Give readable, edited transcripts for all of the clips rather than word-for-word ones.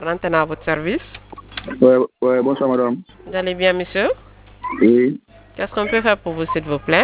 L'antenne à votre service. Ouais, bonsoir madame. Vous allez bien, monsieur? Oui. Qu'est-ce qu'on peut faire pour vous, s'il vous plaît?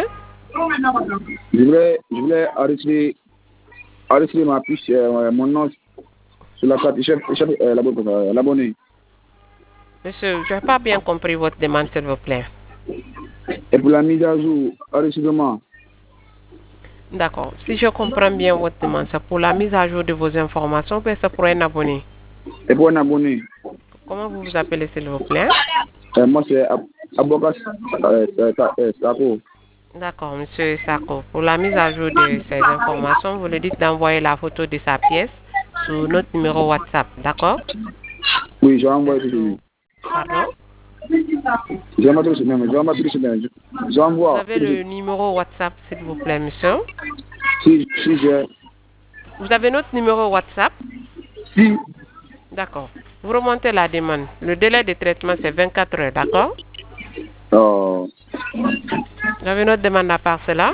Je voulais enregistrer ma fiche, mon nom sur la carte chef l'abonné. Monsieur, je n'ai pas bien compris votre demande, s'il vous plaît. Et pour la mise à jour, enregistrement. D'accord. Si je comprends bien votre demande, c'est pour la mise à jour de vos informations, ou c'est pour un abonné? Et pour un abonné. Comment vous vous appelez, s'il vous plaît? Moi, c'est Abokas Sako. D'accord, monsieur Sako. Pour la mise à jour de ces informations, vous le dites d'envoyer la photo de sa pièce sur notre numéro WhatsApp, d'accord? Oui, je vais envoyer tout de suite. Pardon? Je vais envoyer tout de suite. Vous avez le numéro WhatsApp, s'il vous plaît, monsieur? Si j'ai. Vous avez notre numéro WhatsApp? Si. D'accord. Vous remontez la demande. Le délai de traitement, c'est 24 heures, d'accord? Oh. Vous avez notre demande à part cela?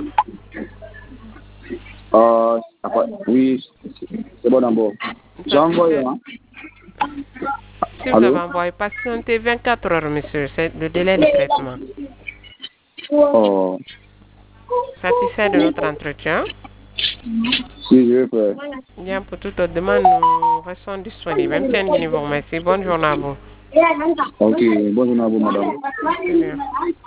Oui, c'est bon d'abord. J'ai envoyé, hein? Si vous avez envoyé, patientez 24 heures, monsieur. C'est le délai de traitement. Oh. Satisfait de notre entretien? Si, je vais faire. Bien, pour toute autre demande, nous restons disponibles. Merci. Bonne journée à vous. Ok, bonne journée à vous, madame. Merci bien.